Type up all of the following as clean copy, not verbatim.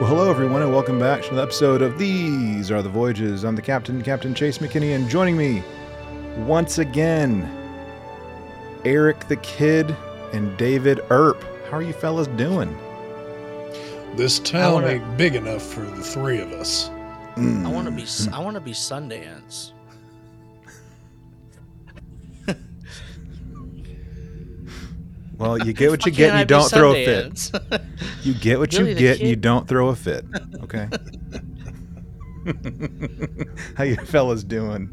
Well, hello everyone, and welcome back to another episode of These Are the Voyages. I'm the Captain Chase McKinney, and joining me once again, Eric the Kid and David Earp. How are you fellas doing? This town ain't big enough for the three of us. I want to be Sundance. Well, you get what you get and you don't throw a fit. You get what you get and you don't throw a fit. Okay. How you fellas doing?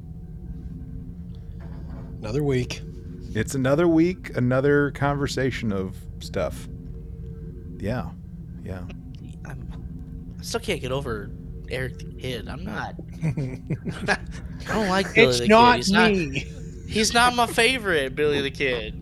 Another week. It's another week, another conversation of stuff. Yeah. I still can't get over Eric the Kid. I'm not. I don't like Billy the Kid. It's not me. He's not my favorite, Billy the Kid.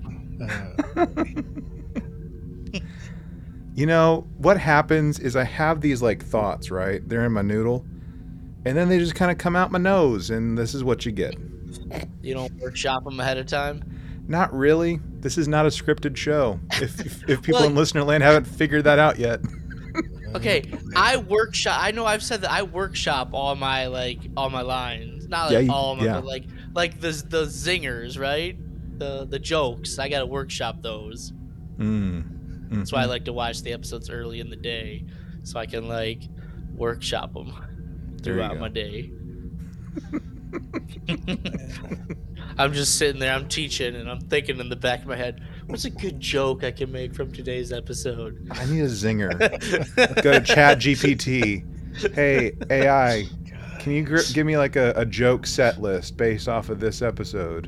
You know, what happens is I have these like thoughts, right? They're in my noodle. And then they just kind of come out my nose, and this is what you get. You don't workshop them ahead of time? Not really. This is not a scripted show. If people in listener land haven't figured that out yet. Okay, I know I've said that I workshop all my lines. Not like all of them, but like the zingers, right? The jokes. I gotta workshop those. Mm-hmm. That's why I like to watch the episodes early in the day, so I can like workshop them throughout my day. I'm just sitting there, I'm teaching, and I'm thinking in the back of my head, what's a good joke I can make from today's episode? I need a zinger. Go to ChatGPT. Hey, AI, can you give me like a joke set list based off of this episode?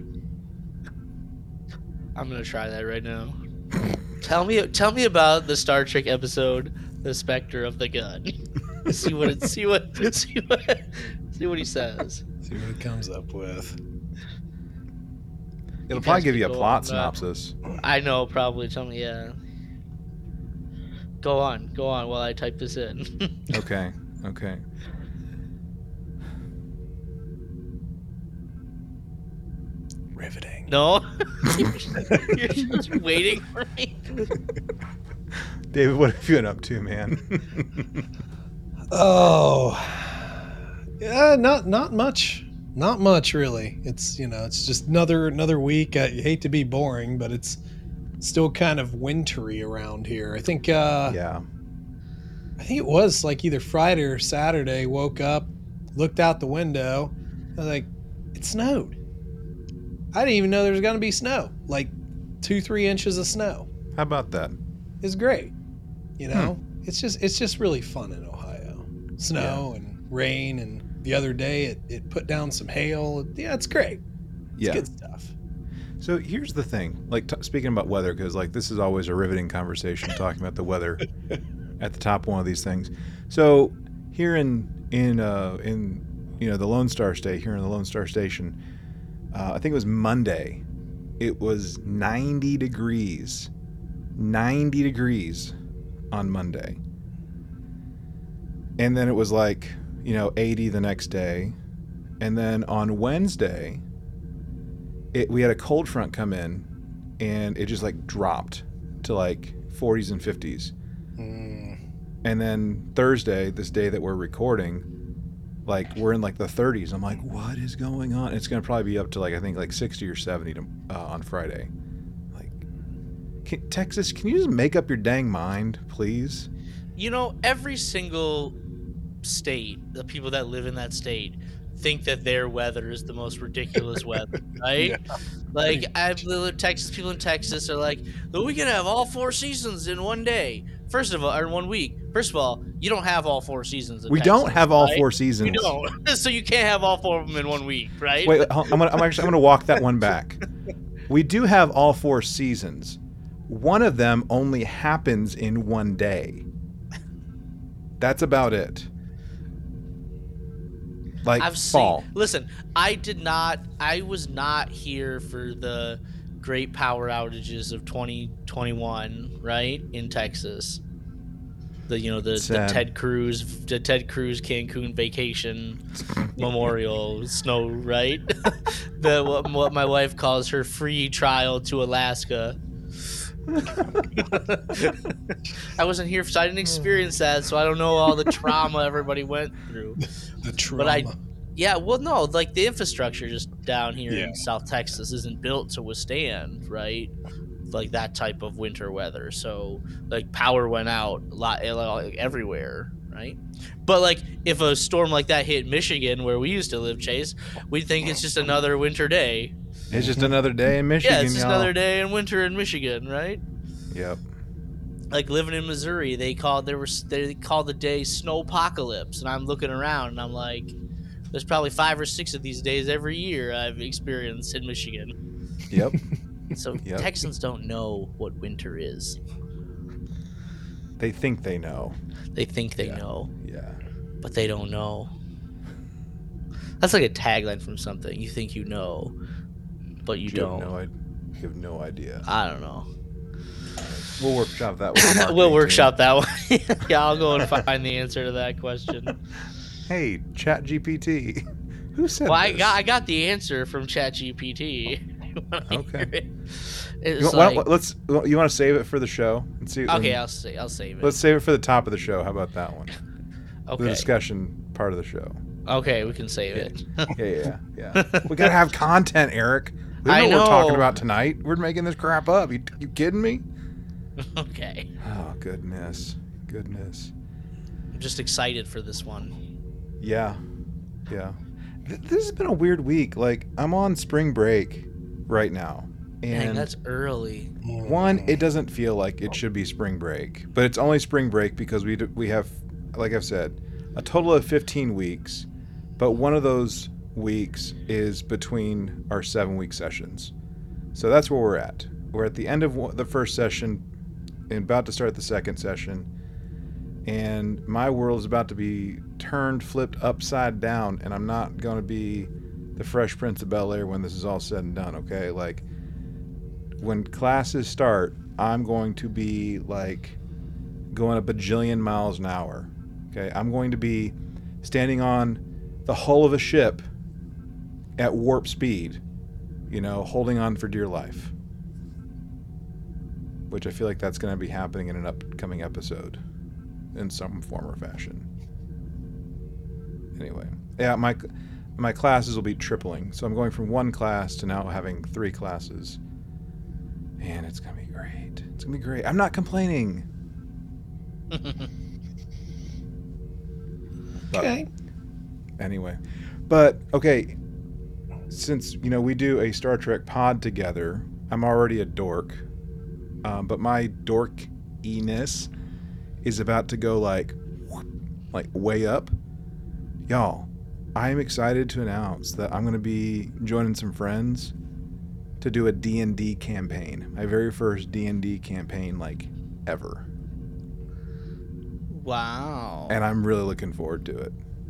I'm gonna try that right now. Tell me about the Star Trek episode, "The Spectre of the Gun." see what he says. See what it comes up with. It'll probably give you a plot synopsis. I know, probably. Tell me, yeah. Go on while I type this in. Okay. Riveting. No? You're just waiting for me? David, what have you been up to, man? Yeah, not much. Not much, really. It's just another week. I hate to be boring, but it's still kind of wintry around here. I think I think it was like either Friday or Saturday. Woke up, looked out the window, I was like, it snowed. I didn't even know there was going to be snow. Like 2-3 inches of snow. How about that? It's great. It's just really fun in Ohio. Snow and rain, and the other day it put down some hail. Yeah, it's great. It's good stuff. So here's the thing. Like speaking about weather, because like this is always a riveting conversation talking about the weather at the top of one of these things. So here in the Lone Star State, here in the Lone Star Station, I think it was Monday. It was 90 degrees. 90 degrees on Monday. And then it was like, 80 the next day. And then on Wednesday, we had a cold front come in, and it just like dropped to like 40s and 50s. And then Thursday, this day that we're recording, like we're in like the 30s. I'm like, what is going on? It's going to probably be up to like, I think like 60 or 70 on Friday. Like, Texas, can you just make up your dang mind, please? Every single state, the people that live in that state think that their weather is the most ridiculous weather, right? Yeah. Like, I've lived in Texas. People in Texas are like, we can have all 4 seasons in one day. Or 1 week. First of all, you don't have all 4 seasons. We Texas, don't have all right? 4 seasons. You don't. So you can't have all 4 of them in 1 week, right? Wait, I'm gonna walk that one back. We do have all 4 seasons. One of them only happens in one day. That's about it. Like fall. Listen, I was not here for the great power outages of 2021, right? In Texas. The Ted Cruz Cancun vacation memorial snow, right? What my wife calls her free trial to Alaska. I wasn't here, so I didn't experience that, so I don't know all the trauma everybody went through. The trauma. No, like the infrastructure just down here in South Texas isn't built to withstand, right? Like that type of winter weather. So like power went out a lot, like, everywhere, right? But like if a storm like that hit Michigan, where we used to live, Chase, we'd think it's just another winter day. It's just another day in Michigan. Yeah, it's just another day in winter in Michigan, right? Yep. Like living in Missouri, they called the day snowpocalypse, and I'm looking around and I'm like, there's probably 5 or 6 of these days every year I've experienced in Michigan. Yep. So Texans don't know what winter is. They think they know. They think they know. Yeah. But they don't know. That's like a tagline from something. You think you know, but you don't. You have no idea. I don't know. We'll workshop that one. We'll workshop that one. Yeah, I'll go and find the answer to that question. Hey, ChatGPT. Who said well, this? I got the answer from ChatGPT. Okay. You want to save it for the show and see? Okay, I'll save it. Let's save it for the top of the show. How about that one? Okay. The discussion part of the show. Okay, we can save it. Yeah. We gotta have content, Eric. We know what we're talking about tonight. We're making this crap up. You kidding me? Okay. Oh, goodness. I'm just excited for this one. Yeah. This has been a weird week. Like, I'm on spring break right now. And dang, that's early. One, it doesn't feel like it should be spring break, but it's only spring break because we have, like I've said, a total of 15 weeks, but one of those weeks is between our 7-week sessions. So that's where we're at. We're at the end of the first session and about to start the second session, and my world is about to be flipped upside down, and I'm not going to be the Fresh Prince of Bel-Air when this is all said and done, okay? Like, when classes start, I'm going to be, like, going a bajillion miles an hour, okay? I'm going to be standing on the hull of a ship at warp speed, holding on for dear life. Which I feel like that's going to be happening in an upcoming episode in some form or fashion. Anyway, yeah, my classes will be tripling. So I'm going from 1 class to now having 3 classes. And it's going to be great. It's going to be great. I'm not complaining. Okay. Anyway. But, okay, since, we do a Star Trek pod together, I'm already a dork. But my dorkiness is about to go like way up. Y'all, I am excited to announce that I'm going to be joining some friends to do a D&D campaign. My very first D&D campaign, ever. Wow. And I'm really looking forward to it.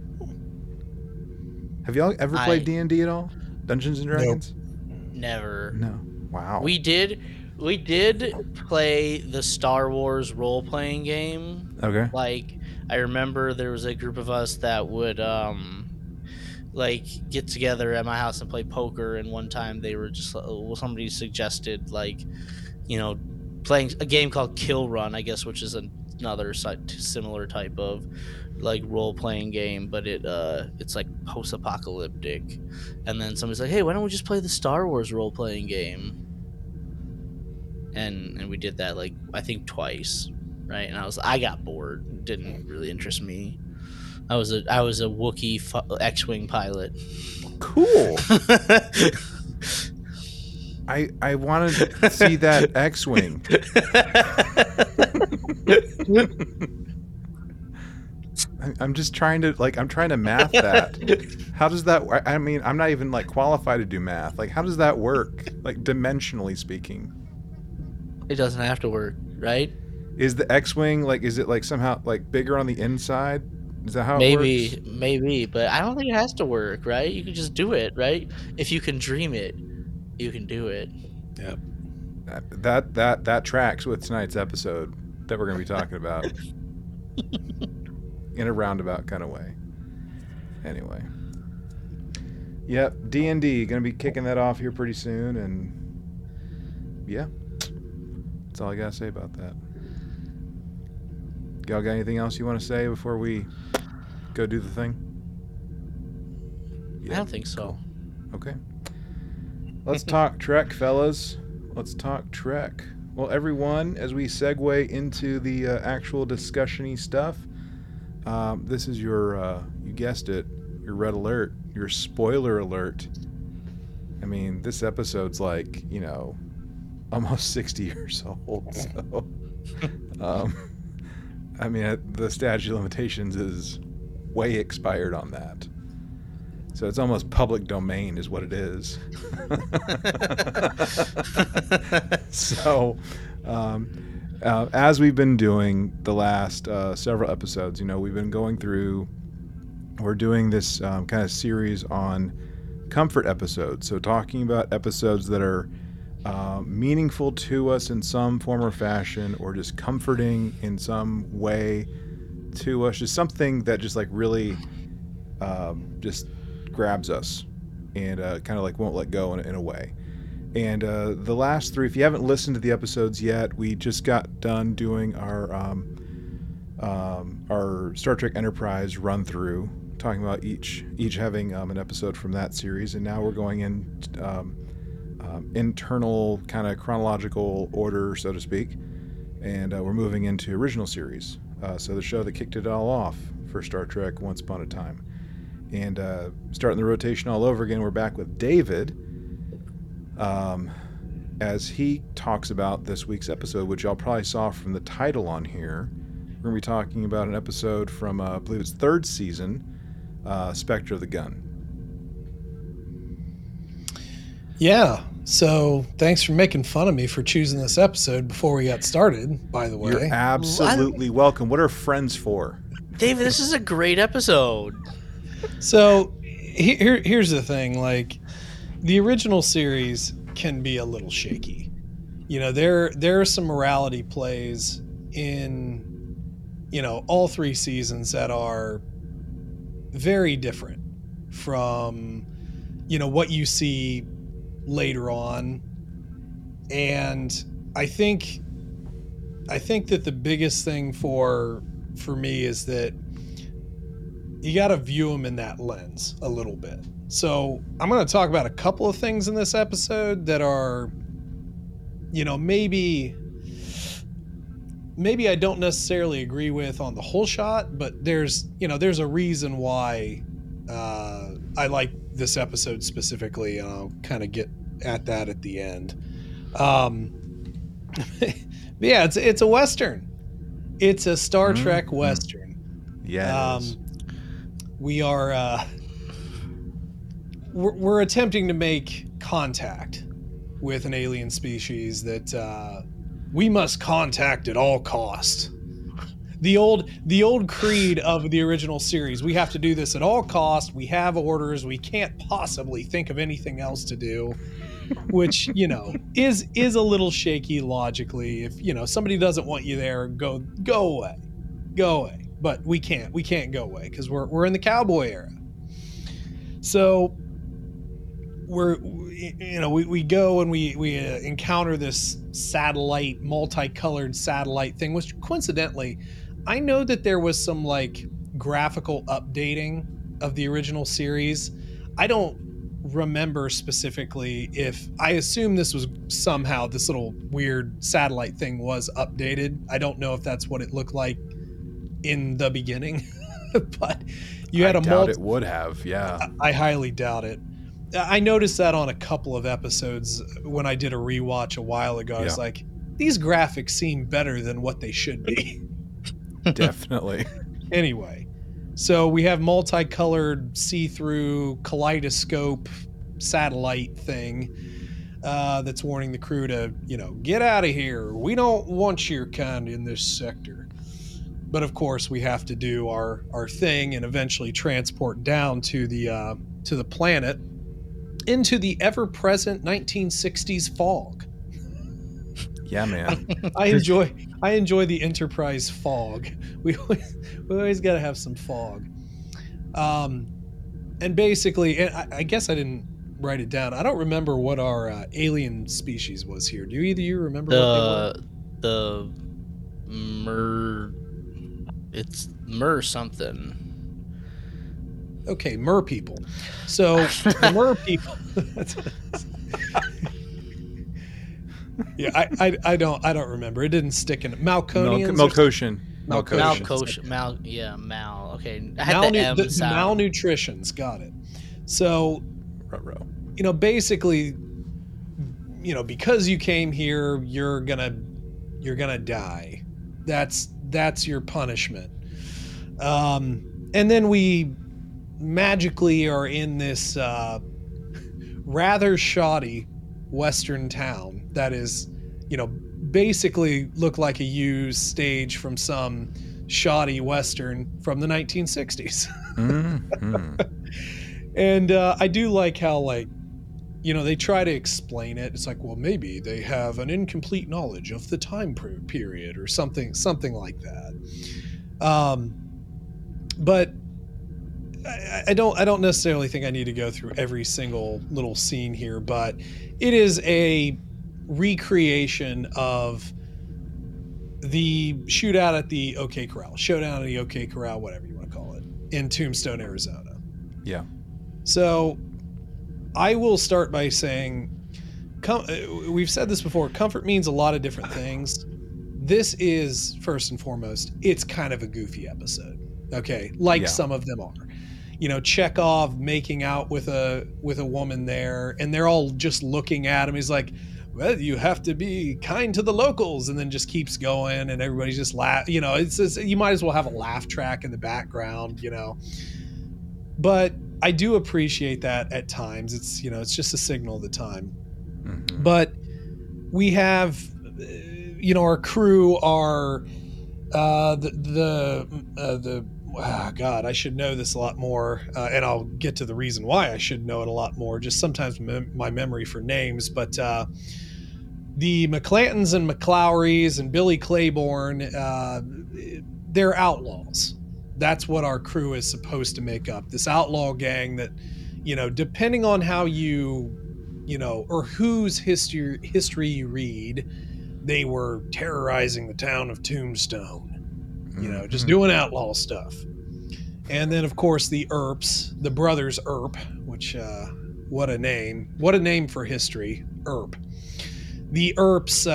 Have y'all ever played D&D at all? Dungeons and Dragons? Nope. Never. No. Wow. We did play the Star Wars role-playing game. Okay. I remember there was a group of us that would get together at my house and play poker, and one time they were just somebody suggested playing a game called Kill Run, I guess, which is another similar type of role-playing game, but it's post-apocalyptic. And then somebody's like, hey, why don't we just play the Star Wars role-playing game? And we did that I think twice, right? And I got bored. It didn't really interest me. I was a Wookiee X-wing pilot. Cool. I wanted to see that X-wing. I'm just trying to math that. How does that work? I mean, I'm not even qualified to do math. How does that work? Dimensionally speaking. It doesn't have to work, right? Is the X-wing is it somehow bigger on the inside? Is that how it works? Maybe, but I don't think it has to work, right? You can just do it, right? If you can dream it, you can do it. Yep. That tracks with tonight's episode that we're going to be talking about in a roundabout kind of way. Anyway. Yep, D&D going to be kicking that off here pretty soon, and yeah. That's all I gotta say about that. Y'all got anything else you want to say before we go do the thing? I don't think so. Cool. Okay. Let's talk Trek, fellas. Let's talk Trek. Well, everyone, as we segue into the actual discussion-y stuff, this is your, you guessed it, your red alert, your spoiler alert. I mean, this episode's like, almost 60 years old, so... I mean, the statute of limitations is way expired on that. So it's almost public domain is what it is. So, as we've been doing the last several episodes, we've been going through, we're doing this kind of series on comfort episodes. So talking about episodes that are meaningful to us in some form or fashion, or just comforting in some way to us, just something that just like really just grabs us and kind of like won't let go in a way. And the last three, if you haven't listened to the episodes yet, we just got done doing our Star Trek Enterprise run through, talking about each having an episode from that series, and now we're going in internal kind of chronological order, so to speak, and we're moving into original series. So the show that kicked it all off for Star Trek Once Upon a Time. And starting the rotation all over again, we're back with David as he talks about this week's episode, which y'all probably saw from the title on here. We're going to be talking about an episode from, I believe it's third season, Spectre of the Gun. Yeah, so thanks for making fun of me for choosing this episode before we got started, by the way. You're absolutely welcome. What are friends for? David, this is a great episode. So here's the thing, like, the original series can be a little shaky. There are some morality plays in, all three seasons that are very different from, what you see later on. And I think that the biggest thing for me is that you got to view them in that lens a little bit. So I'm going to talk about a couple of things in this episode that are, maybe I don't necessarily agree with on the whole shot, but there's a reason why I like this episode specifically, and I'll kind of get at that at the end. Yeah, it's a Western. It's a Star Trek Western. Yeah. We are we're attempting to make contact with an alien species that we must contact at all cost. The old creed of the original series. We have to do this at all cost. We have orders. We can't possibly think of anything else to do, which, is a little shaky logically. If, somebody doesn't want you there, go away. But we can't go away because we're in the cowboy era. So we go and we encounter this satellite, multicolored satellite thing, which coincidentally, I know that there was some like graphical updating of the original series. I don't remember specifically if I assume this was somehow this little weird satellite thing was updated. I don't know if that's what it looked like in the beginning, but you had I doubt it would have. Yeah, I highly doubt it. I noticed that on a couple of episodes when I did a rewatch a while ago. I was like, these graphics seem better than what they should be. Definitely. Anyway, so we have multicolored, see-through, kaleidoscope satellite thing that's warning the crew to, get out of here. We don't want your kind in this sector. But of course, we have to do our thing and eventually transport down to the planet into the ever-present 1960s fog. Yeah, man. I enjoy the Enterprise fog. We always got to have some fog. And basically, and I guess I didn't write it down. I don't remember what our alien species was here. Do either of you remember what they were? the it's Mer something. Okay, Mer people. So the Mer people. Yeah, I don't remember. It didn't stick in Malconians. Malcosian. Mal. Okay, I had the M sound. Malnutritions. Got it. So, basically, because you came here, you're gonna die. That's your punishment. And then we magically are in this rather shoddy western town that is, basically look like a used stage from some shoddy western from the 1960s. Mm-hmm. And I do like how, they try to explain it. It's like, well, maybe they have an incomplete knowledge of the time period or something like that. But I don't necessarily think I need to go through every single little scene here, but it is a recreation of the shoodout at the OK Corral, showdown at the OK Corral, whatever you want to call it, in Tombstone, Arizona. Yeah. So I will start by saying, we've said this before, comfort means a lot of different things. This is, first and foremost, it's kind of a goofy episode. Okay. Some of them are. Chekhov making out with a woman there, and they're all just looking at him. He's like, well, you have to be kind to the locals, and then just keeps going, and everybody's just laugh. It's just, you might as well have a laugh track in the background, But I do appreciate that at times. It's it's just a signal of the time. Mm-hmm. But we have, our crew are God, I should know this a lot more, and I'll get to the reason why I should know it a lot more. Just sometimes my memory for names, but the McClantons and McClowrys and Billy Claiborne, they're outlaws. That's what our crew is supposed to make up. This outlaw gang that, depending on how or whose history you read, they were terrorizing the town of Tombstone. Just doing outlaw stuff. And then, of course, the Earps, the brothers Earp, which, what a name for history, Earp. The Earps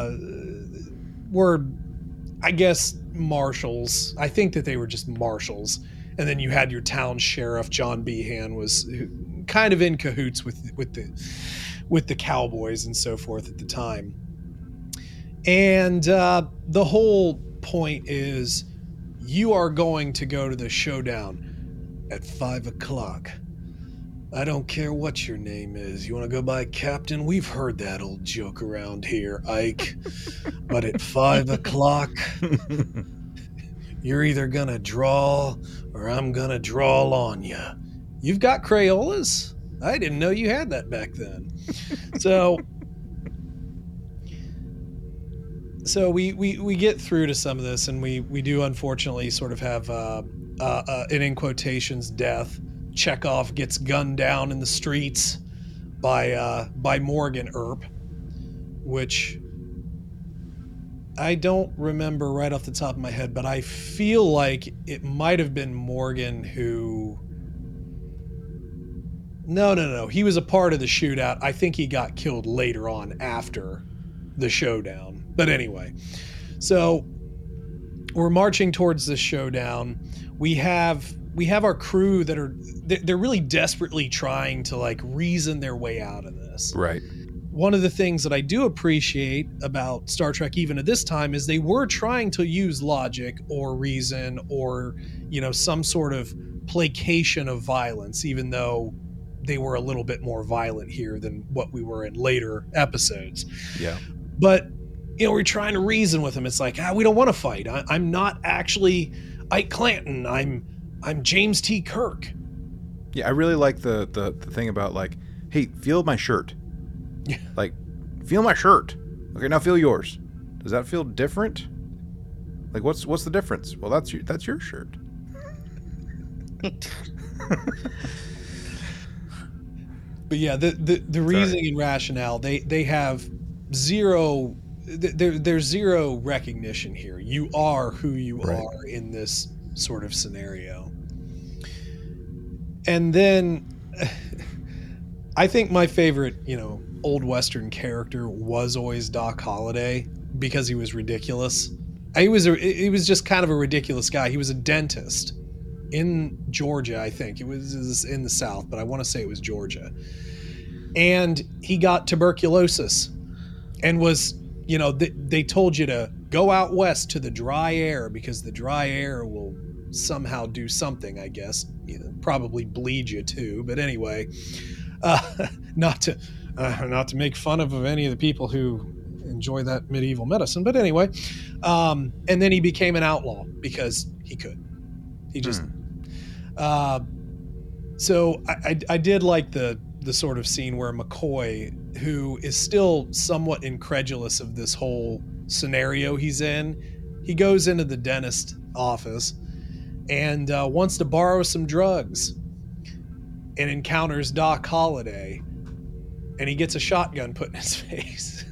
were, I guess, marshals. I think that they were just marshals. And then you had your town sheriff, John Behan, was kind of in cahoots with the cowboys and so forth at the time. And the whole point is, you are going to go to the showdown at 5:00. I don't care what your name is. You want to go by Captain? We've heard that old joke around here, Ike. But at 5:00, you're either gonna draw or I'm gonna draw on you. You've got Crayolas? I didn't know you had that back then. So we get through to some of this, and we do unfortunately sort of have an in quotations death. Chekhov gets gunned down in the streets by Morgan Earp, which I don't remember right off the top of my head, but I feel like it might have been Morgan who... No. He was a part of the shootout. I think he got killed later on after the showdown. But anyway, so we're marching towards this showdown. We have our crew that they're really desperately trying to reason their way out of this. Right. One of the things that I do appreciate about Star Trek even at this time is they were trying to use logic or reason or, some sort of placation of violence, even though they were a little bit more violent here than what we were in later episodes. Yeah. But we're trying to reason with him. It's like, we don't want to fight. I'm not actually Ike Clanton. I'm James T. Kirk. Yeah, I really like the thing about hey, feel my shirt. Yeah. Feel my shirt. Okay, now feel yours. Does that feel different? What's the difference? Well, that's your shirt. But yeah, the reasoning and rationale, they have zero there's zero recognition here. You are who you are in this sort of scenario. And then I think my favorite, old Western character was always Doc Holliday because he was ridiculous. He was just kind of a ridiculous guy. He was a dentist in Georgia, I think. It was in the South, but I want to say it was Georgia. And he got tuberculosis and was, they told you to go out west to the dry air because the dry air will somehow do something, I guess. Probably bleed you too. But anyway, not to make fun of any of the people who enjoy that medieval medicine. But anyway, and then he became an outlaw because he could. He just... So I did like the sort of scene where McCoy, who is still somewhat incredulous of this whole scenario he's in, he goes into the dentist office and wants to borrow some drugs and encounters Doc Holliday, and he gets a shotgun put in his face.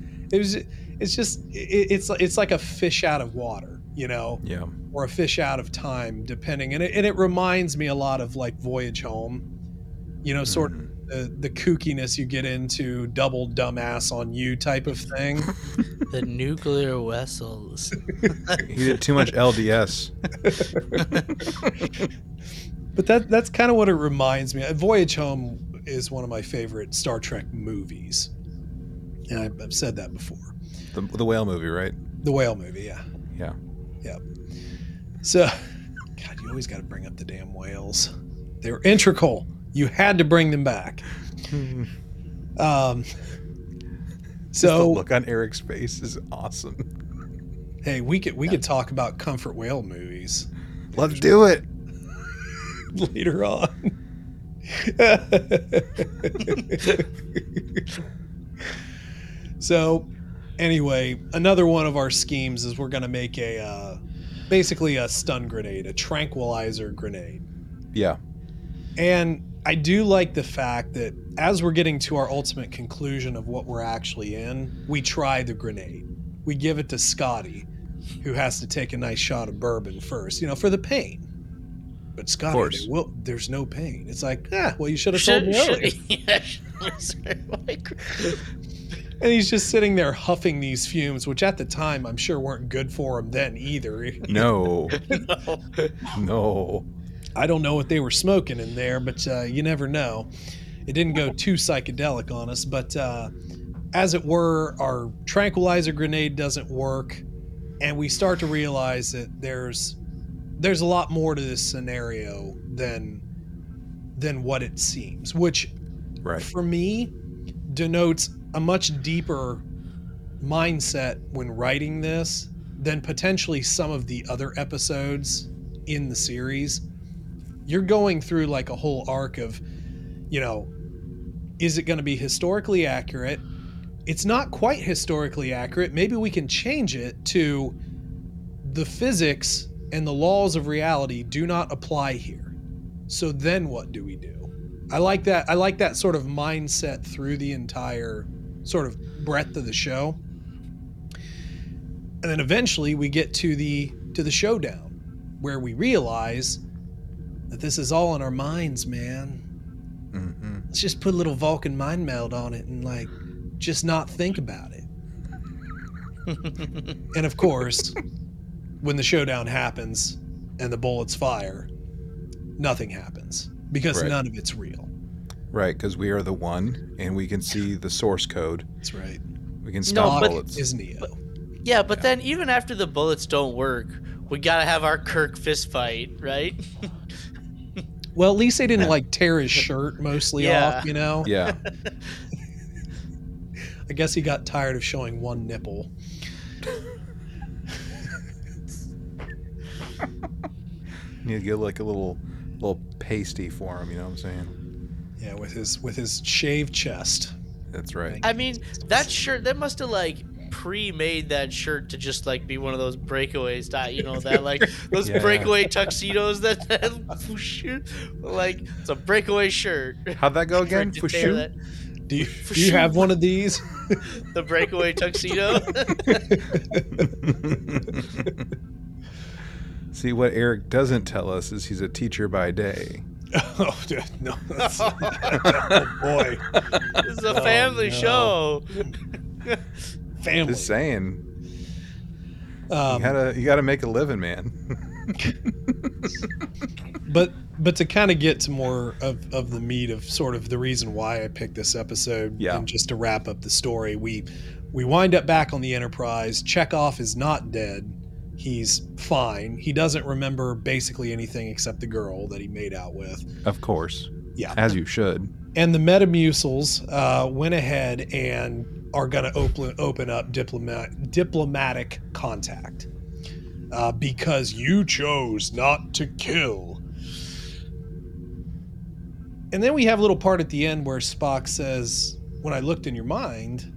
It's like a fish out of water, Yeah. or a fish out of time, depending. And it reminds me a lot of like Voyage Home, sort of the kookiness you get into, double dumbass on you type of thing. The nuclear vessels. He did too much LDS. But that's kind of what it reminds me. Voyage Home is one of my favorite Star Trek movies. And I've said that before. The whale movie, right? The whale movie, yeah. Yeah. Yeah. So, God, you always got to bring up the damn whales. They were integral. You had to bring them back. So the look on Eric's face is awesome. Hey, we could talk about comfort whale movies. Let's do it later on. So, anyway, another one of our schemes is we're going to make basically a stun grenade, a tranquilizer grenade. Yeah. And I do like the fact that as we're getting to our ultimate conclusion of what we're actually in, we try the grenade. We give it to Scotty, who has to take a nice shot of bourbon first, for the pain. But Scotty, there's no pain. It's like, well, you should have told me earlier. And he's just sitting there huffing these fumes, which at the time I'm sure weren't good for him then either. No. No. I don't know what they were smoking in there, but you never know. It didn't go too psychedelic on us, but as it were, our tranquilizer grenade doesn't work, and we start to realize that there's a lot more to this scenario than what it seems, which for me denotes a much deeper mindset when writing this than potentially some of the other episodes in the series. You're going through like a whole arc of, is it going to be historically accurate? It's not quite historically accurate. Maybe we can change it to the physics and the laws of reality do not apply here. So then what do we do? I like that. I like that sort of mindset through the entire sort of breadth of the show. And then eventually we get to the showdown where we realize that this is all in our minds, man. Mm-hmm. Let's just put a little Vulcan mind meld on it and just not think about it. And of course, when the showdown happens and the bullets fire, nothing happens because none of it's real. Right, because we are the one, and we can see the source code. That's right. We can stop bullets. Is Neo. But then even after the bullets don't work, we gotta have our Kirk fist fight, right? Well, at least they didn't tear his shirt mostly off, Yeah. I guess he got tired of showing one nipple. You need to get a little pasty for him, you know what I'm saying? Yeah, with his shaved chest. That's right. I mean, that shirt, that must have pre-made that shirt to just be one of those breakaways, those breakaway tuxedos that it's a breakaway shirt. How'd that go again? Do you have one of these? The breakaway tuxedo. See, what Eric doesn't tell us is he's a teacher by day. Oh, dude, no. Oh, boy. This is a family show. Family. Just saying. You gotta make a living, man. But to kind of get to more of the meat of sort of the reason why I picked this episode, and just to wrap up the story, we wind up back on the Enterprise. Chekhov is not dead. He's fine. He doesn't remember basically anything except the girl that he made out with. Of course. Yeah. As you should. And the Metamucils went ahead and are going to open up diplomatic contact because you chose not to kill. And then we have a little part at the end where Spock says, when I looked in your mind,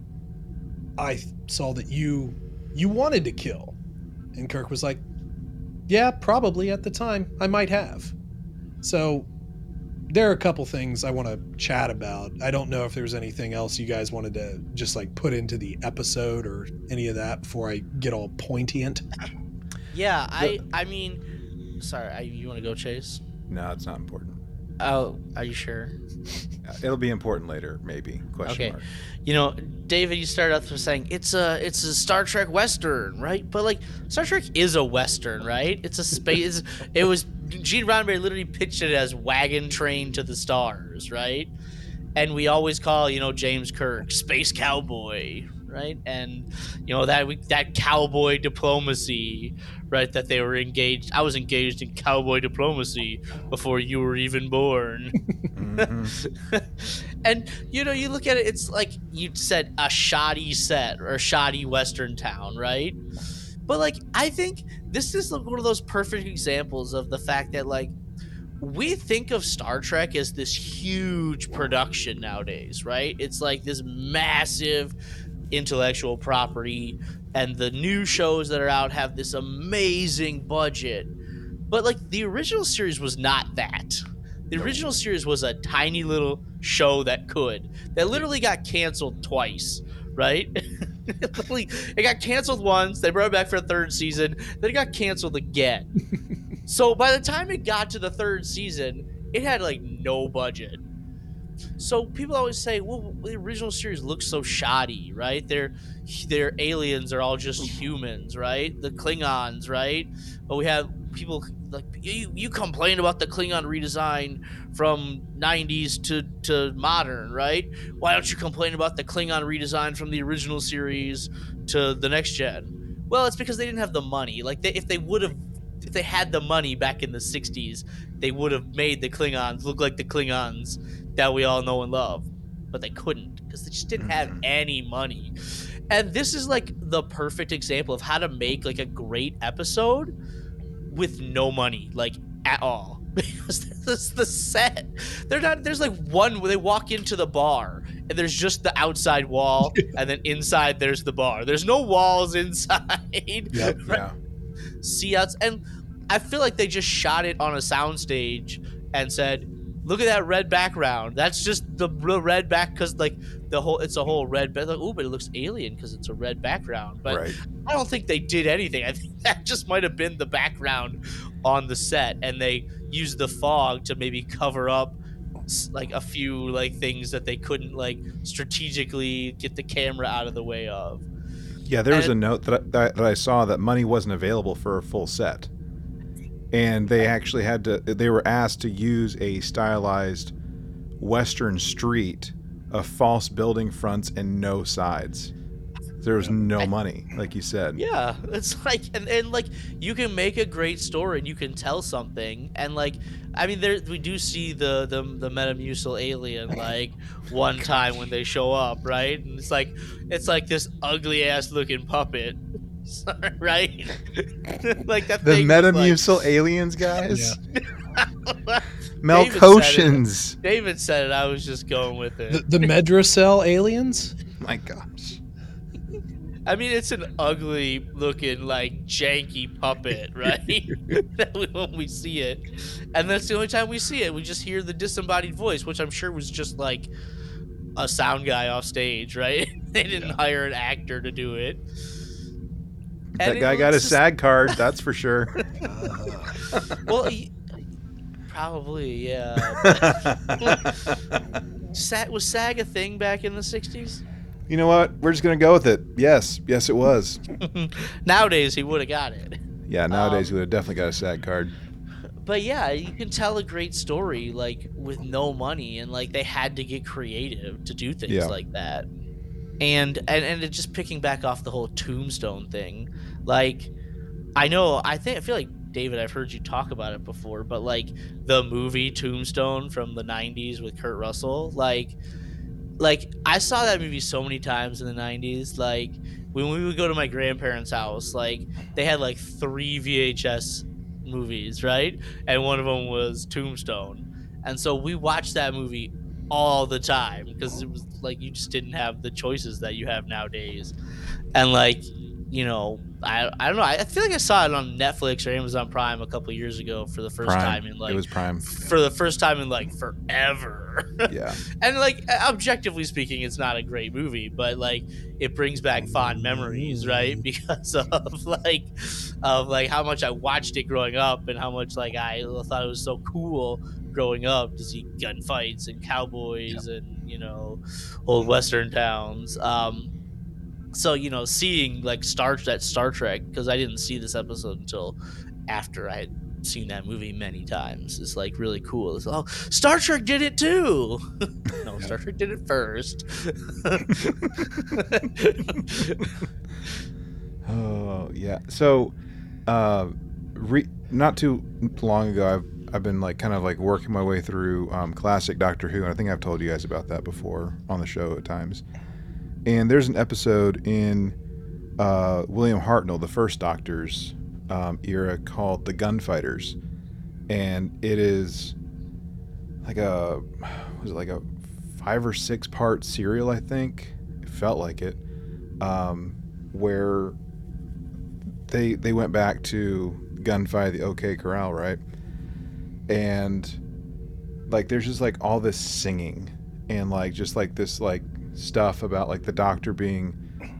I saw that you wanted to kill. And Kirk was like, yeah, probably at the time I might have. So there are a couple things I want to chat about. I don't know if there's anything else you guys wanted to just like put into the episode or any of that before I get all poignant. Yeah, I mean, sorry, you want to go, Chase? No, it's not important. Oh, are you sure? It'll be important later, maybe. Question mark. You know, David, you started off with saying it's a Star Trek Western, right? But like Star Trek is a Western, right? It's a space. It was Gene Roddenberry literally pitched it as Wagon Train to the Stars, right? And we always call James Kirk Space Cowboy, right? And that cowboy diplomacy, right? That they were engaged. I was engaged in cowboy diplomacy before you were even born. Mm-hmm. And you look at it, it's like you said, a shoddy set or a shoddy Western town, right? But like, I think this is one of those perfect examples of the fact that like we think of Star Trek as this huge production nowadays, right? It's like this massive intellectual property, and the new shows that are out have this amazing budget. But like the original series was not that. The original series was a tiny little show that literally got canceled twice, right? It got canceled once, they brought it back for a third season, then it got canceled again. So by the time it got to the third season, it had like no budget. So people always say, well, the original series looks so shoddy, right? Their aliens are all just humans, right? The Klingons, right? But we have people like, you complain about the Klingon redesign from 90s to modern, right? Why don't you complain about the Klingon redesign from the original series to the next gen? Well, it's because they didn't have the money. Like if they had the money back in the 60s, they would have made the Klingons look like the Klingons that we all know and love. But they couldn't because they just didn't have any money. And this is like the perfect example of how to make like a great episode with no money, like at all. Because this is the set. There's like one where they walk into the bar and there's just the outside wall and then inside there's the bar. There's no walls inside. Yep, right? Yeah. See outs, and I feel like they just shot it on a soundstage and said, "Look at that red background. That's just the red back because like it's a whole red. Like, oh, but it looks alien because it's a red background." But right. I don't think they did anything. I think that just might have been the background on the set, and they used the fog to maybe cover up like a few like things that they couldn't like strategically get the camera out of the way of. Yeah, there was a note that I saw that money wasn't available for a full set. And they actually they were asked to use a stylized Western street of false building fronts and no sides. There was no money, like you said. Yeah, it's like, and like, you can make a great story and you can tell something. And like, I mean, we do see the Metamucil alien like one time when they show up, right? And it's like this ugly ass looking puppet, right? Like that. The Metamucil aliens, guys. Yeah. Melkotians. David said it. I was just going with it. The Medracel aliens. My gosh. I mean, it's an ugly looking, like, janky puppet, right? When we see it. And that's the only time we see it. We just hear the disembodied voice, which I'm sure was just, like, a sound guy off stage, right? They didn't hire an actor to do it. That guy got a SAG card, that's for sure. Well, probably, yeah. Was SAG a thing back in the 60s? You know what? We're just going to go with it. Yes, it was. Nowadays, he would have got it. Yeah, nowadays he would have definitely got a SAG card. But yeah, you can tell a great story like with no money, and like they had to get creative to do things like that. And it just picking back off the whole Tombstone thing. Like, I feel like, David, I've heard you talk about it before, but like the movie Tombstone from the 90s with Kurt Russell, like I saw that movie so many times in the 90s. Like when we would go to my grandparents' house, like they had like 3 VHS movies, right? And one of them was Tombstone. And so we watched that movie all the time because it was like you just didn't have the choices that you have nowadays. And like, you know, I don't know. I feel like I saw it on Netflix or Amazon Prime a couple of years ago for the first time in like it was Prime for the first time in like forever. Yeah. And like objectively speaking, it's not a great movie, but like it brings back fond memories, right? Because of like how much I watched it growing up and how much like I thought it was so cool growing up to see gunfights and cowboys and, you know, old Western towns. So, you know, seeing like Star Trek, because I didn't see this episode until after I had seen that movie many times, is like really cool. It's, oh, Star Trek did it too. No, Star Trek did it first. Oh yeah. So, not too long ago, I've been like kind of like working my way through classic Doctor Who, and I think I've told you guys about that before on the show at times. And there's an episode in William Hartnell, the first Doctor's era, called The Gunfighters. And it is like a 5 or 6 part serial, I think. It felt like it. Where they went back to gunfight the OK Corral, right? And like there's just like all this singing and like just like this like stuff about like the Doctor being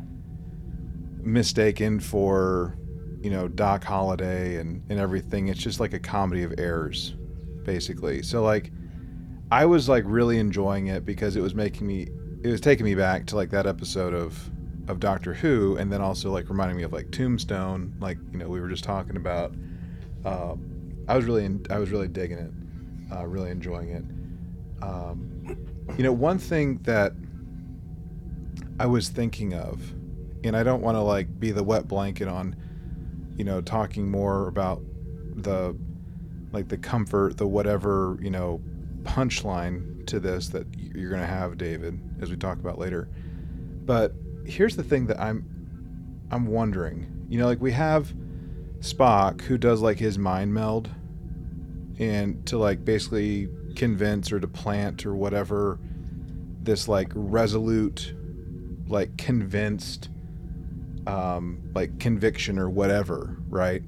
mistaken for, you know, Doc Holliday and everything. It's just like a comedy of errors, basically. So like I was like really enjoying it because it was taking me back to like that episode of Doctor Who, and then also like reminding me of like Tombstone, like, you know, we were just talking about. I was really digging it, really enjoying it. You know, one thing that I was thinking of, and I don't want to like be the wet blanket on, you know, talking more about the comfort, the whatever, you know, punchline to this that you're going to have, David, as we talk about later. But here's the thing that I'm wondering, you know, like we have Spock who does like his mind meld and to like basically convince or to plant or whatever this like resolute, like convinced, like conviction or whatever, right?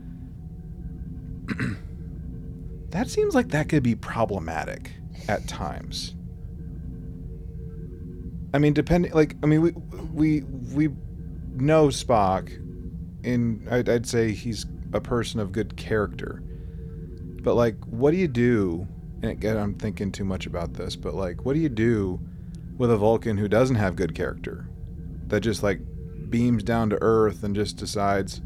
That seems like that could be problematic at times. I mean, we know Spock, and I'd say he's a person of good character. But like, what do you do? And again, I'm thinking too much about this, but like, what do you do with a Vulcan who doesn't have good character, that just like beams down to Earth and just decides,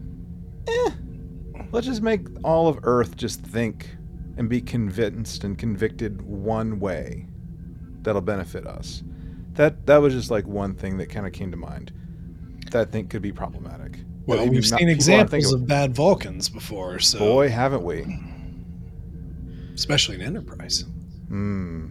let's just make all of Earth just think and be convinced and convicted one way that'll benefit us? That was just like one thing that kind of came to mind that I think could be problematic. Well, we've seen examples of bad Vulcans before, so boy, haven't we? Especially in Enterprise. I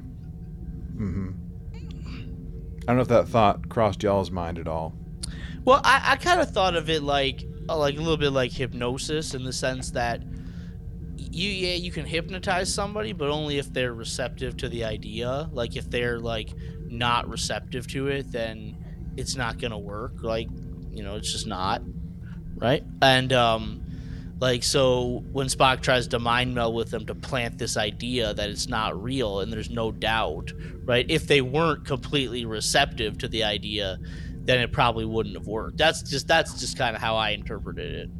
don't know if that thought crossed y'all's mind at all. Well, I kind of thought of it like a little bit like hypnosis, in the sense that you can hypnotize somebody, but only if they're receptive to the idea. Like if they're like not receptive to it, then it's not gonna work. Like, you know, it's just not, right? And Like, so when Spock tries to mind meld with them to plant this idea that it's not real and there's no doubt, right? If they weren't completely receptive to the idea, then it probably wouldn't have worked. That's just kind of how I interpreted it.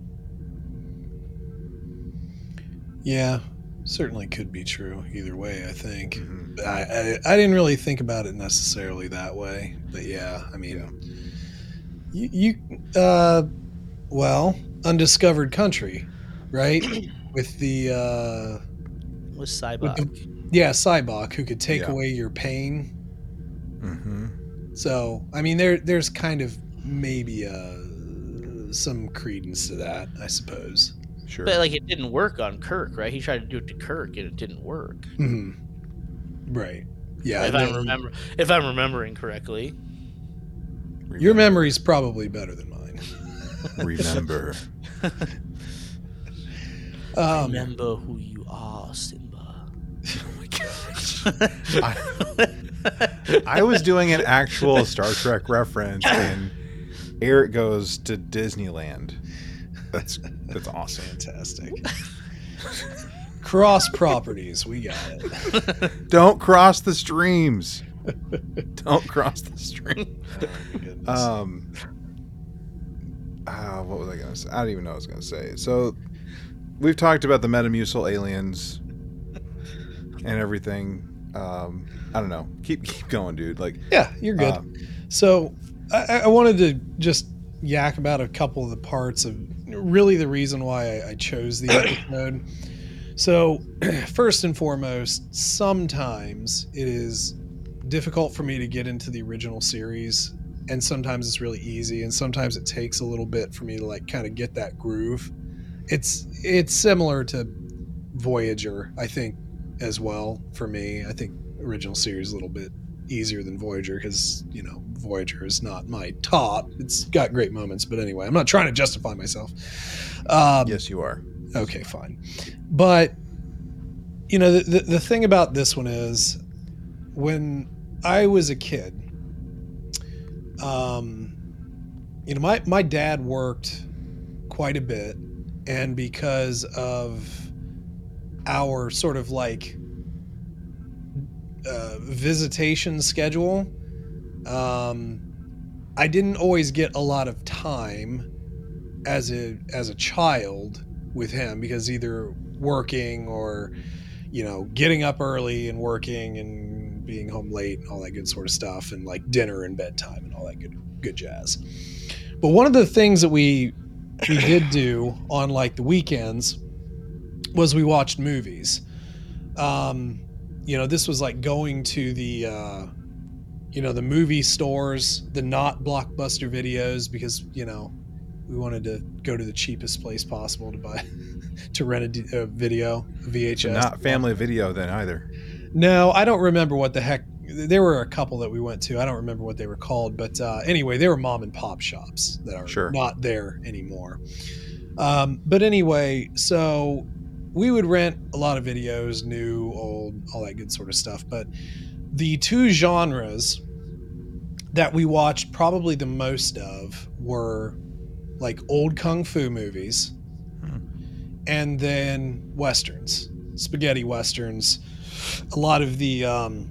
Yeah, certainly could be true either way, I think. Mm-hmm. I didn't really think about it necessarily that way, but yeah, I mean, well, Undiscovered Country, right? with Sybok. Sybok, who could take away your pain. Mm-hmm. So, I mean, there's kind of maybe some credence to that, I suppose. Sure. But like, it didn't work on Kirk, right? He tried to do it to Kirk, and it didn't work. Mm-hmm. Right. Yeah. If I'm remembering correctly. Your memory's probably better than mine. Remember. Remember who you are, Simba. Oh my gosh. I was doing an actual Star Trek reference, and Eric goes to Disneyland. That's awesome. Fantastic. Cross properties, we got it. Don't cross the streams. Don't cross the stream. Oh, my goodness. What was I gonna say? I don't even know what I was gonna say. So we've talked about the Metamucil aliens and everything. I don't know. Keep going, dude. Like, yeah, you're good. So I wanted to just yak about a couple of the parts of really the reason why I chose the episode. So first and foremost, sometimes it is difficult for me to get into the original series, and sometimes it's really easy, and sometimes it takes a little bit for me to like kind of get that groove. It's similar to Voyager, I think, as well. For me, I think original series is a little bit easier than Voyager because, you know, Voyager is not my top. It's got great moments, but anyway, I'm not trying to justify myself. Yes, you are. Okay, fine. But, you know, the thing about this one is, when I was a kid, you know, my dad worked quite a bit, and because of our sort of like visitation schedule, I didn't always get a lot of time as a child with him, because either working or, you know, getting up early and working and being home late and all that good sort of stuff, and like dinner and bedtime and all that good jazz. But one of the things that we did do on like the weekends was we watched movies. You know, this was like going to the you know, the movie stores, the not Blockbuster Videos, because, you know, we wanted to go to the cheapest place possible to buy to rent a video, a VHS. So not Family Video then either. No, I don't remember what the heck. There were a couple that we went to. I don't remember what they were called, but anyway, they were mom and pop shops that are not there anymore. But anyway, so we would rent a lot of videos, new, old, all that good sort of stuff. But the two genres that we watched probably the most of were like old kung fu movies, and then westerns, spaghetti westerns, a lot of the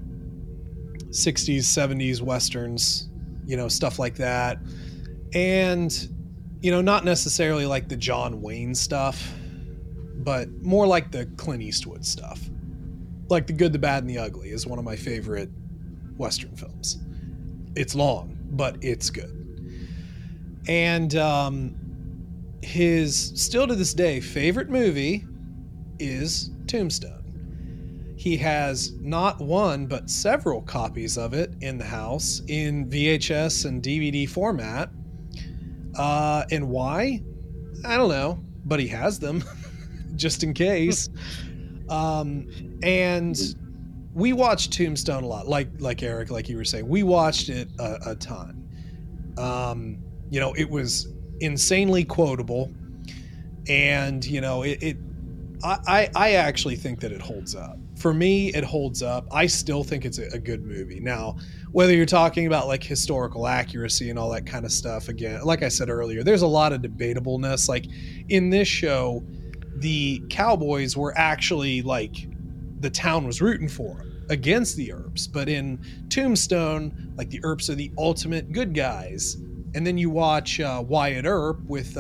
60s, 70s westerns, you know, stuff like that. And, you know, not necessarily like the John Wayne stuff, but more like the Clint Eastwood stuff. Like The Good, the Bad, and the Ugly is one of my favorite western films. It's long, but it's good. And his, still to this day, favorite movie is Tombstone. He has not one, but several copies of it in the house in VHS and DVD format. And why? I don't know, but he has them just in case. And we watched Tombstone a lot, like Eric, like you were saying, we watched it a ton. You know, it was insanely quotable, and you know, I actually think that it holds up. For me, it holds up. I still think it's a good movie. Now, whether you're talking about like historical accuracy and all that kind of stuff, again, like I said earlier, there's a lot of debatableness. Like in this show, the cowboys were actually like the town was rooting for them against the Earps. But in Tombstone, like the Earps are the ultimate good guys. And then you watch Wyatt Earp with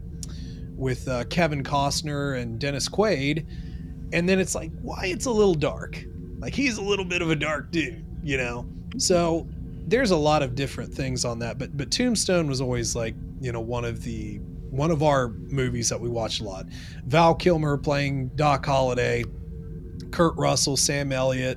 Kevin Costner and Dennis Quaid, and then it's like Wyatt's a little dark. Like he's a little bit of a dark dude, you know? So there's a lot of different things on that. But Tombstone was always like, you know, one of our movies that we watched a lot. Val Kilmer playing Doc Holliday, Kurt Russell, Sam Elliott,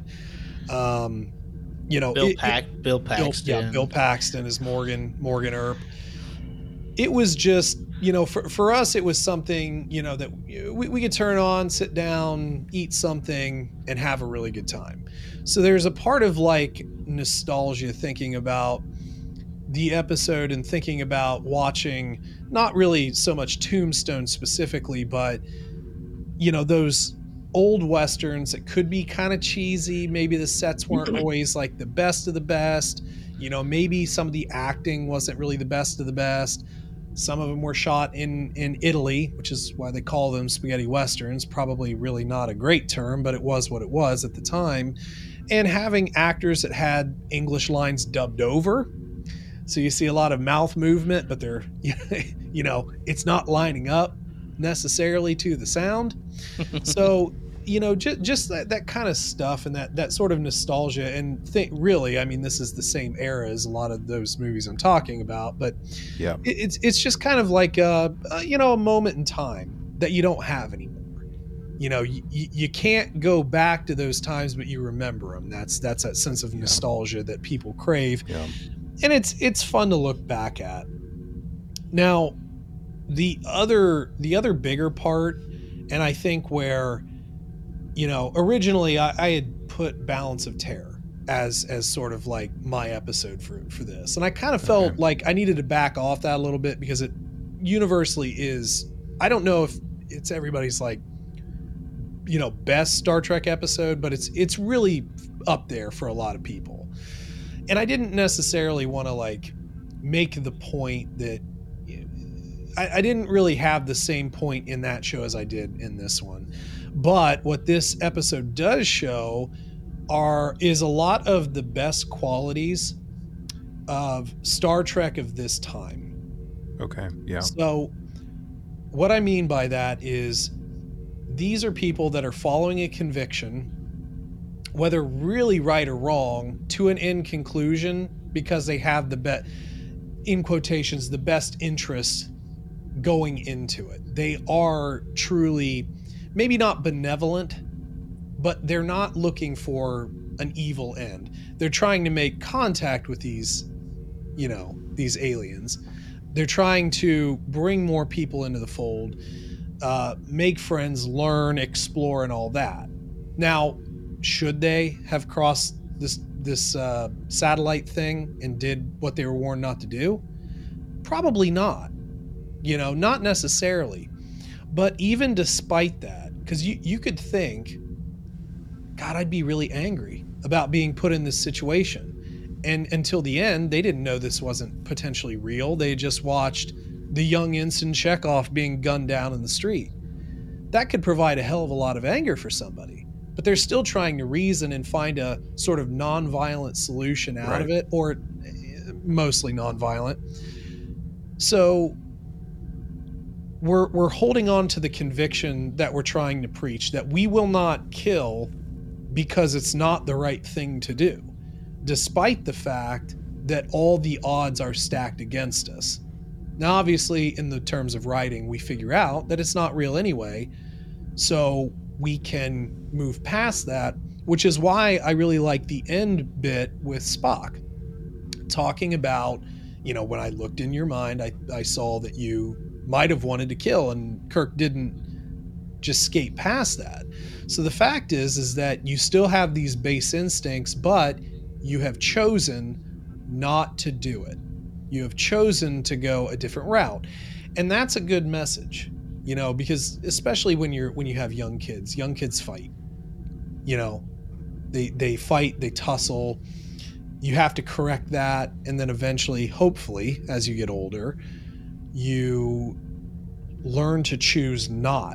you know, Bill Paxton. Bill Paxton is Morgan Earp. It was just, you know, for us, it was something, you know, that we could turn on, sit down, eat something, and have a really good time. So there's a part of like nostalgia thinking about the episode and thinking about watching, not really so much Tombstone specifically, but, you know, those old Westerns that could be kind of cheesy. Maybe the sets weren't always like the best of the best. You know, maybe some of the acting wasn't really the best of the best. Some of them were shot in Italy, which is why they call them spaghetti westerns. Probably really not a great term, but it was what it was at the time. And having actors that had English lines dubbed over. So you see a lot of mouth movement, but they're, you know, it's not lining up necessarily to the sound. So, you know, just that kind of stuff and that sort of nostalgia and really, I mean, this is the same era as a lot of those movies I'm talking about, but yeah, it's just kind of like you know, a moment in time that you don't have anymore. You know, you can't go back to those times, but you remember them. That's that sense of nostalgia that people crave. Yeah. And it's fun to look back at. Now, the other bigger part, and I think where, you know, originally I had put Balance of Terror as sort of like my episode for this. And I kind of felt like I needed to back off that a little bit because it universally is, I don't know if it's everybody's like, you know, best Star Trek episode, but it's really up there for a lot of people. And I didn't necessarily want to like make the point that I didn't really have the same point in that show as I did in this one. But what this episode does show is a lot of the best qualities of Star Trek of this time. Okay, yeah. So what I mean by that is these are people that are following a conviction, whether really right or wrong, to an end conclusion because they have in quotations, the best interest going into it. They are truly, maybe not benevolent, but they're not looking for an evil end. They're trying to make contact with these, you know, these aliens. They're trying to bring more people into the fold, make friends, learn, explore, and all that. Now, should they have crossed this satellite thing and did what they were warned not to do? Probably not. You know, not necessarily. But even despite that, because you could think, God, I'd be really angry about being put in this situation. And until the end, they didn't know this wasn't potentially real. They just watched the young ensign Chekhov being gunned down in the street. That could provide a hell of a lot of anger for somebody. But they're still trying to reason and find a sort of nonviolent solution out of it, or mostly nonviolent. So we're holding on to the conviction that we're trying to preach, that we will not kill because it's not the right thing to do, despite the fact that all the odds are stacked against us. Now, obviously, in the terms of writing, we figure out that it's not real anyway, so we can move past that, which is why I really like the end bit with Spock, talking about, you know, when I looked in your mind, I saw that you might have wanted to kill, and Kirk didn't just skate past that. So the fact is that you still have these base instincts, but you have chosen not to do it. You have chosen to go a different route. And that's a good message, you know, because especially when you have young kids fight, you know, they fight, they tussle. You have to correct that. And then eventually, hopefully, as you get older, you learn to choose not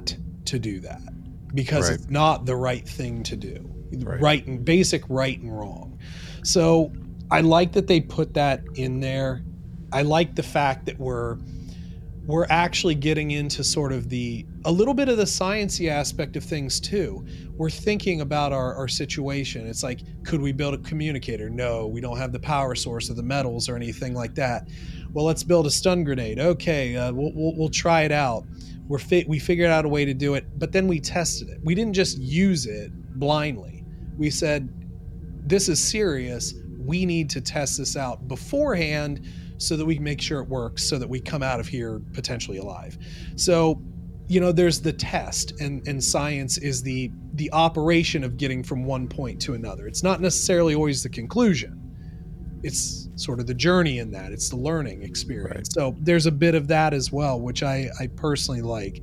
to do that because Right. it's not the right thing to do. Right. Right and basic right and wrong. So I like that they put that in there. I like the fact that we're actually getting into sort of a little bit of the sciencey aspect of things too. We're thinking about our situation. It's like, could we build a communicator? No, we don't have the power source of the metals or anything like that. Well, let's build a stun grenade. Okay, we'll try it out. We figured out a way to do it, but then we tested it. We didn't just use it blindly. We said, this is serious. We need to test this out beforehand so that we can make sure it works, so that we come out of here potentially alive. So, there's the test, and science is the operation of getting from one point to another. It's not necessarily always the conclusion. It's sort of the journey in that. It's the learning experience. Right. So there's a bit of that as well, which I personally like.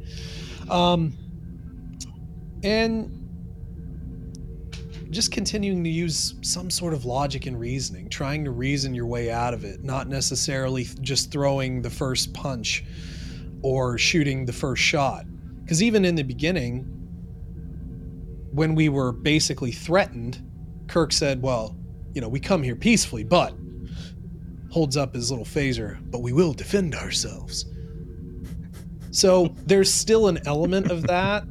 And just continuing to use some sort of logic and reasoning, trying to reason your way out of it, not necessarily just throwing the first punch or shooting the first shot. Because even in the beginning, when we were basically threatened, Kirk said, well, we come here peacefully, but holds up his little phaser, but we will defend ourselves. So there's still an element of that,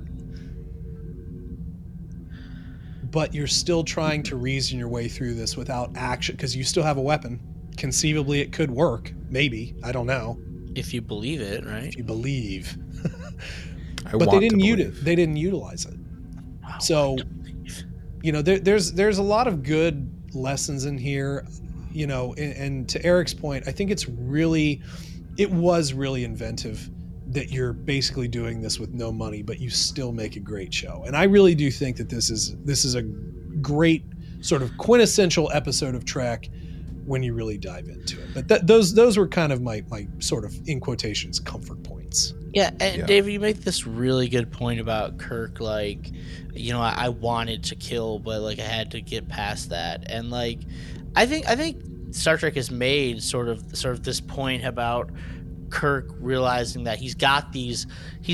but you're still trying to reason your way through this without action, because you still have a weapon. Conceivably, it could work. Maybe. I don't know. If you believe it, right? If you believe. But they didn't use it. They didn't utilize it. Wow, So, there's a lot of good lessons in here, and to Eric's point, I think it was really inventive that you're basically doing this with no money, but you still make a great show. And I really do think that this is a great sort of quintessential episode of Trek when you really dive into it. But those were kind of my sort of, in quotations, comfort points. Yeah, and David, you make this really good point about Kirk. Like, I wanted to kill, but I had to get past that. And I think Star Trek has made sort of this point about Kirk realizing that he's got these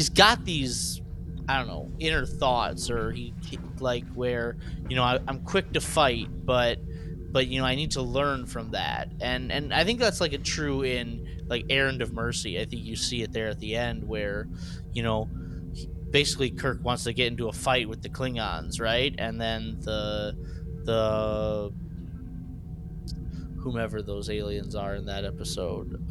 I don't know, inner thoughts, or he where I'm quick to fight, but I need to learn from that. And I think that's a true in Errand of Mercy. I think you see it there at the end where basically Kirk wants to get into a fight with the Klingons, right? And then the whomever those aliens are in that episode,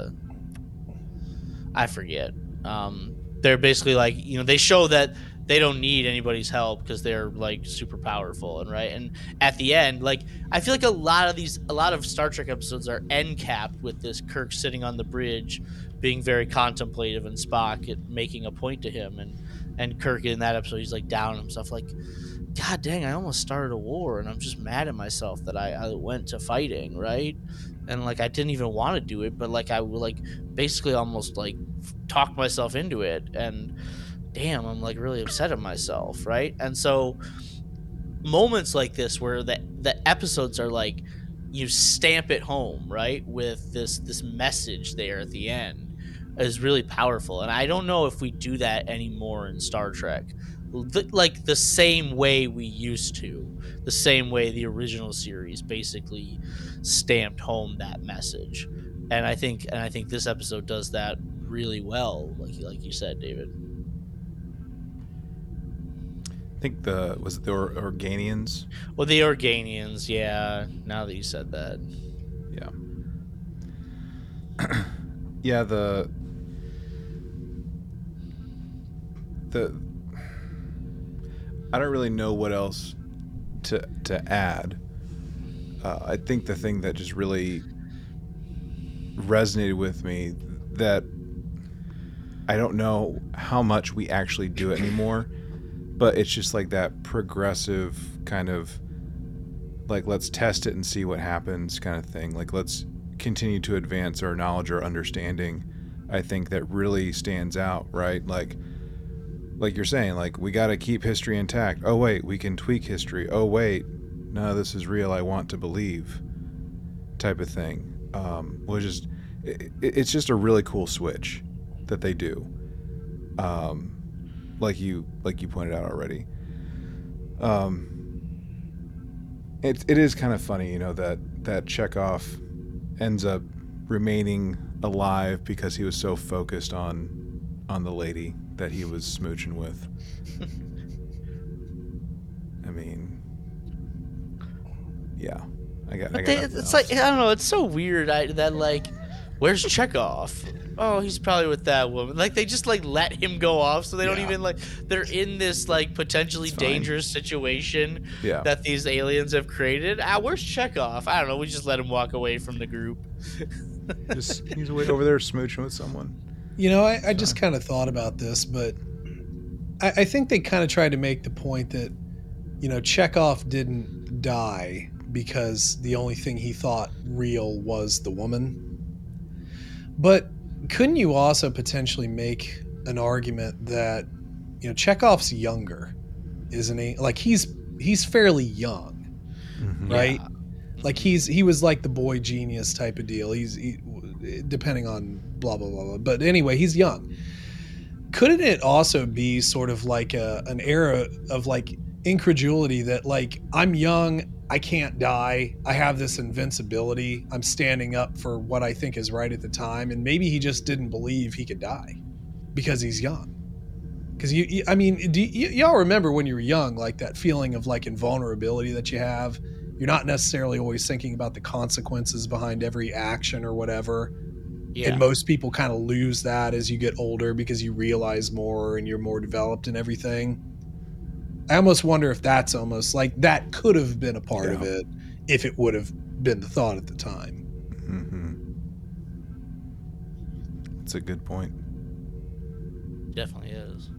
I forget. They're basically they show that they don't need anybody's help because they're super powerful, and at the end, I feel a lot of Star Trek episodes are end capped with this Kirk sitting on the bridge, being very contemplative, and Spock making a point to him, and Kirk in that episode, he's down on himself, God dang, I almost started a war, and I'm just mad at myself that I went to fighting, right? And I didn't even want to do it, but I would basically almost talk myself into it, and damn, I'm really upset at myself, right? And so moments like this where the episodes are you stamp it home, right, with this message there at the end is really powerful. And I don't know if we do that anymore in Star Trek, the same way we used to, the same way the original series basically stamped home that message. And I think this episode does that really well, like you said, David. I think was it the Organians? Well, the Organians, yeah. Now that you said that, yeah, yeah. I don't really know what else to add. I think the thing that just really resonated with me, that I don't know how much we actually do it anymore, but it's just that progressive kind of let's test it and see what happens kind of thing. Let's continue to advance our knowledge or understanding. I think that really stands out, right? Like you're saying, we got to keep history intact. Oh wait, we can tweak history. Oh wait, no, this is real. I want to believe, type of thing. It's just a really cool switch that they do. like you pointed out already. It is kind of funny, that Chekhov ends up remaining alive because he was so focused on the lady that he was smooching with. I mean, yeah, it's like, I don't know, it's so weird that like, where's Chekhov? Oh, he's probably with that woman. Like, they just like let him go off, so they don't even like, they're in this like potentially dangerous situation that these aliens have created. Where's Chekhov? I don't know. We just let him walk away from the group. He's way over there smooching with someone. I just kind of thought about this, but I think they kind of tried to make the point that, Chekhov didn't die because the only thing he thought real was the woman. But couldn't you also potentially make an argument that, Chekhov's younger, isn't he? Like, he's fairly young, right? Yeah. Like, he was like the boy genius type of deal. He depending on blah, blah, blah, blah. But anyway, he's young. Couldn't it also be sort of like an era of like incredulity that like, I'm young, I can't die, I have this invincibility, I'm standing up for what I think is right at the time, and maybe he just didn't believe he could die because he's young. Because y'all remember when you were young, like that feeling of like invulnerability that you have? You're not necessarily always thinking about the consequences behind every action or whatever. Yeah. And most people kind of lose that as you get older because you realize more and you're more developed and everything. I almost wonder if that's almost like that could have been a part of it if it would have been the thought at the time. That's a good point. Definitely is.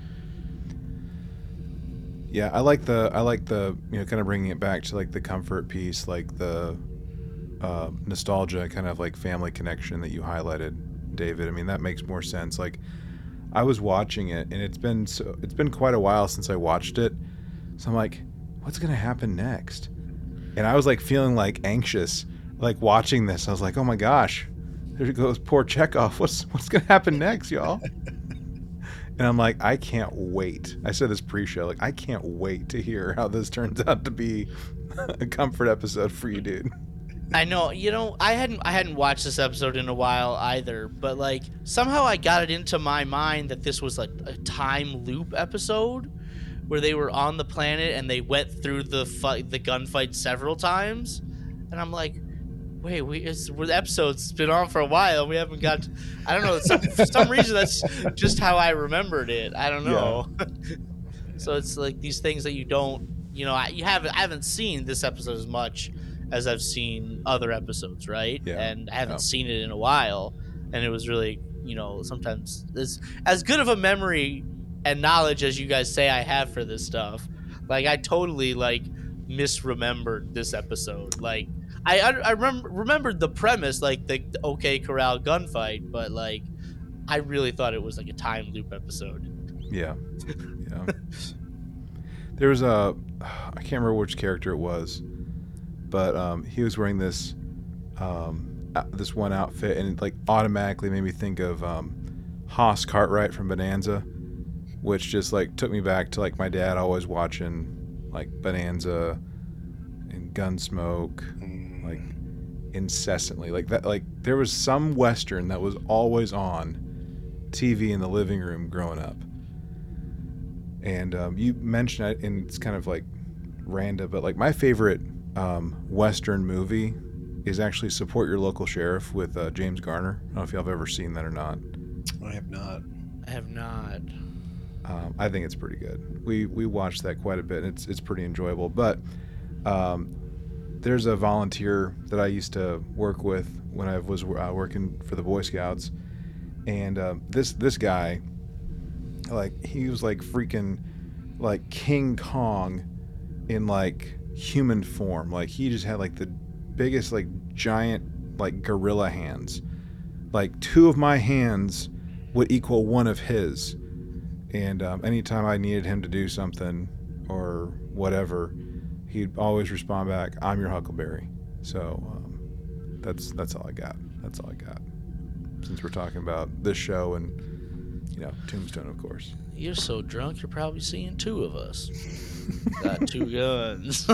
Yeah, I like the kind of bringing it back to like the comfort piece, like the nostalgia, kind of like family connection that you highlighted, David. I mean, that makes more sense. Like, I was watching it, and it's been quite a while since I watched it, so I'm like, what's gonna happen next? And I was like feeling like anxious, like watching this. I was like, oh my gosh, there goes poor Chekhov. What's gonna happen next, y'all? And I'm like, I can't wait. I said this pre-show, like, I can't wait to hear how this turns out to be a comfort episode for you, dude. I know, I hadn't watched this episode in a while either, but like somehow I got it into my mind that this was like a time loop episode where they were on the planet and they went through the gunfight several times, and I'm like, wait, the episode's been on for a while. We haven't got to, I don't know, for some reason that's just how I remembered it. I don't know. Yeah. So it's like these things that you don't, I haven't seen this episode as much as I've seen other episodes, right? Yeah. And I haven't seen it in a while, and it was really, sometimes as good of a memory and knowledge as you guys say I have for this stuff, like I totally like misremembered this episode. Like I remembered the premise, like the OK Corral gunfight, but like I really thought it was like a time loop episode. Yeah. There was I can't remember which character it was, but he was wearing this one outfit, and it like automatically made me think of Haas Cartwright from Bonanza, which just like took me back to like my dad always watching like Bonanza and Gunsmoke, like incessantly, like that. Like there was some Western that was always on TV in the living room growing up. And you mentioned it, and it's kind of like random, but like my favorite Western movie is actually Support Your Local Sheriff with James Garner. I don't know if y'all have ever seen that or not. I have not. I think it's pretty good. We watched that quite a bit, and it's pretty enjoyable. But there's a volunteer that I used to work with when I was working for the Boy Scouts, and this guy, like, he was like freaking like King Kong in like human form. Like he just had like the biggest like giant like gorilla hands. Like 2 of my hands would equal 1 of his. And anytime I needed him to do something or whatever, he'd always respond back, "I'm your Huckleberry." So that's all I got. That's all I got. Since we're talking about this show and Tombstone, of course. You're so drunk, you're probably seeing two of us. Got two guns.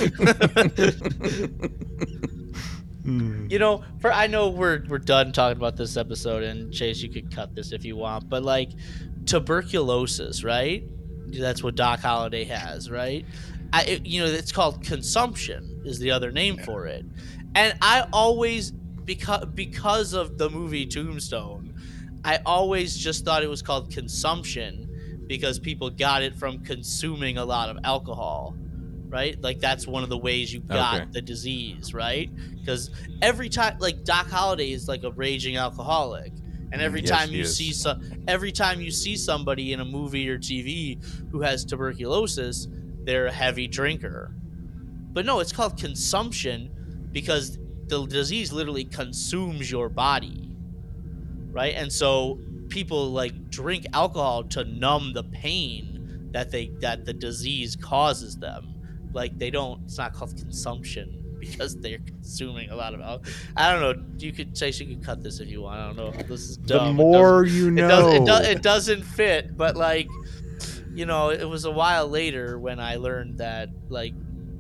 I know we're done talking about this episode, and Chase, you could cut this if you want, but like tuberculosis, right? That's what Doc Holliday has, right? It's called consumption is the other name for it. And I always, because of the movie Tombstone, I always just thought it was called consumption because people got it from consuming a lot of alcohol, right? Like that's one of the ways you got the disease, right? Because every time, like Doc Holliday is like a raging alcoholic, and every time you see somebody in a movie or TV who has tuberculosis, they're a heavy drinker. But no, it's called consumption because the disease literally consumes your body, right? And so people like drink alcohol to numb the pain that the disease causes them. Like it's not called consumption because they're consuming a lot of alcohol. I don't know. You could cut this if you want. I don't know. This is dumb. The more you know. It doesn't fit, but like, it was a while later when I learned that like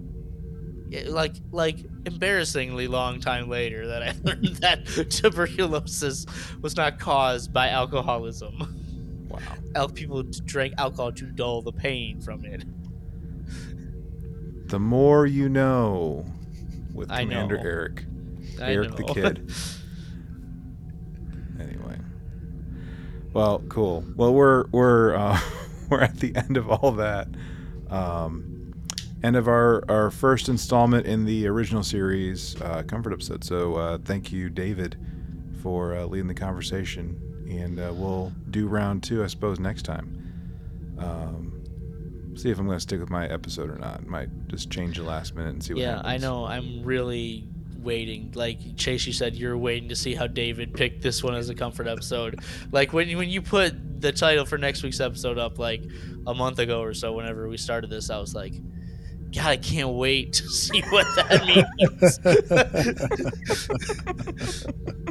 embarrassingly long time later that I learned that tuberculosis was not caused by alcoholism. Wow. People drank alcohol to dull the pain from it. The more you know with Commander Eric. Eric the Kid. Anyway. Well, cool. Well, we're at the end of all that. End of our first installment in the original series Comfort episode. So thank you, David, for leading the conversation. And we'll do round 2, I suppose, next time. See if I'm going to stick with my episode or not. Might just change the last minute and see what happens. Yeah, I know. I'm really waiting. Like Chase, you said you're waiting to see how David picked this one as a Comfort episode. Like when you put the title for next week's episode up like a month ago or so, whenever we started this, I was like, God, I can't wait to see what that means.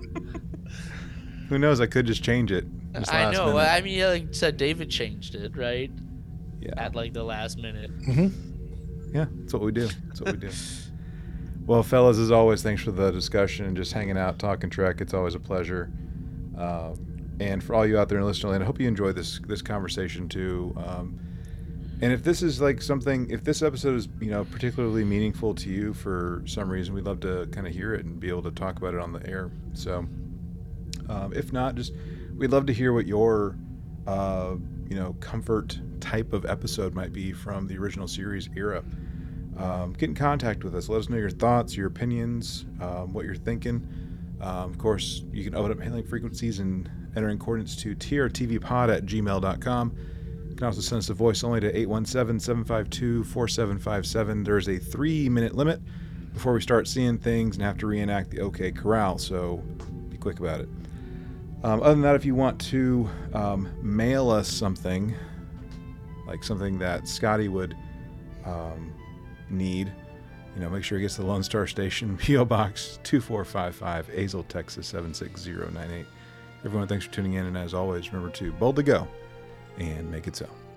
Who knows? I could just change it. I know. Minute. I mean, like I said, David changed it, right? Yeah. At like the last minute. Mm-hmm. Yeah, that's what we do. Well, fellas, as always, thanks for the discussion and just hanging out, talking Trek. It's always a pleasure. And for all you out there in listener land, I hope you enjoyed this conversation too. And if this is like something, if this episode is particularly meaningful to you for some reason, we'd love to kind of hear it and be able to talk about it on the air. So, if not, we'd love to hear what your comfort type of episode might be from the original series era. Get in contact with us. Let us know your thoughts, your opinions, what you're thinking. Of course, you can open up hailing frequencies and enter in coordinates to trtvpod@gmail.com. You can also send us a voice only to 817-752-4757. There's a 3-minute limit before we start seeing things and have to reenact the OK Corral, so be quick about it. Other than that, if you want to mail us something, like something that Scotty would need, make sure it gets to the Lone Star Station, P.O. Box 2455, Azle, Texas 76098. Everyone, thanks for tuning in, and as always, remember to boldly go and make it so.